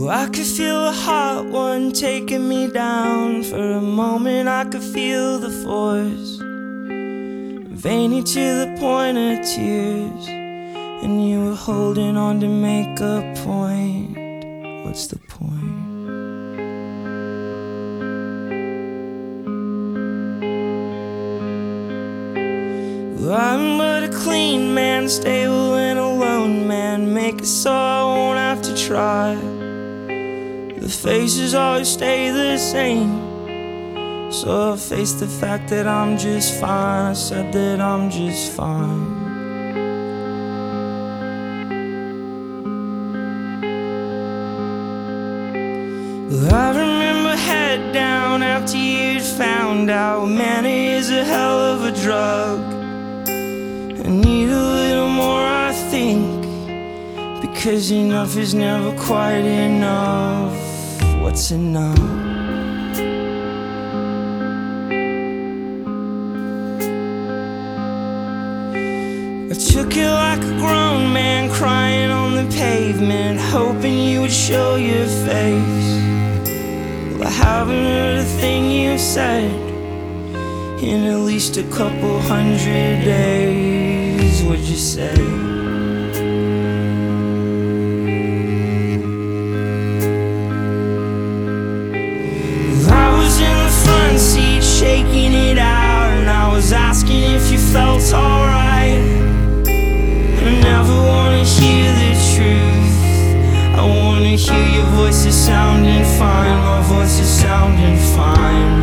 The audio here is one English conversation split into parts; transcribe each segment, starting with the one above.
Oh, I could feel a hot one taking me down. For a moment I could feel the force, veiny to the point of tears. And you were holding on to make a point. What's the point? Well, I'm but a clean man, stable and alone man. Make it so I won't have to try. The faces always stay the same, so I face the fact that I'm just fine. I said that I'm just fine. Well, I remember head down after you'd found out Manny is a hell of a drug. I need a little more, I think, because enough is never quite enough. What's enough? I took it like a grown man crying on the pavement, hoping you would show your face. Well, I haven't heard a thing you've said in at least a couple hundred days. What'd you say? Well, I was in the front seat shaking it out, and I was asking if you felt alright. I never wanna hear the truth, I wanna hear your voices sounding fine. My voice is sounding fine.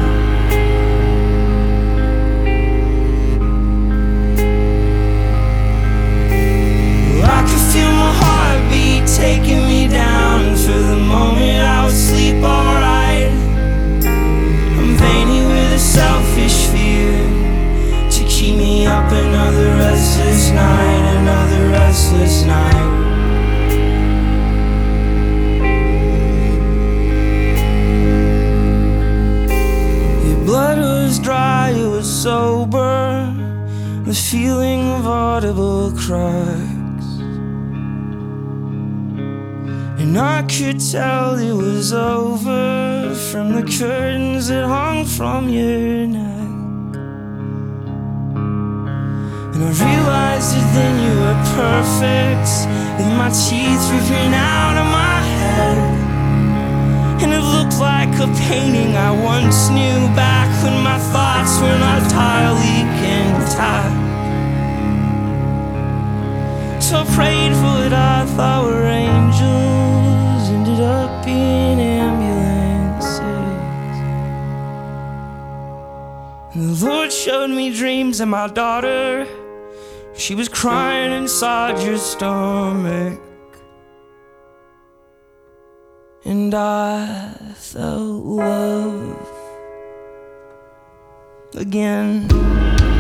Well, I could feel my heartbeat taking me down. For the moment I would sleep alright. I'm veiny with a selfish fear to keep me up another restless night, another restless night. Blood was dry, it was sober, the feeling of audible cracks. And I could tell it was over from the curtains that hung from your neck. And I realized that then you were perfect, with my teeth ripping out of my head. And it looked like a painting I once knew, back when my thoughts were not entirely intact. So I prayed for what I thought were angels, ended up being ambulances. And the Lord showed me dreams of my daughter. She was crying inside your stomach, and I felt love again.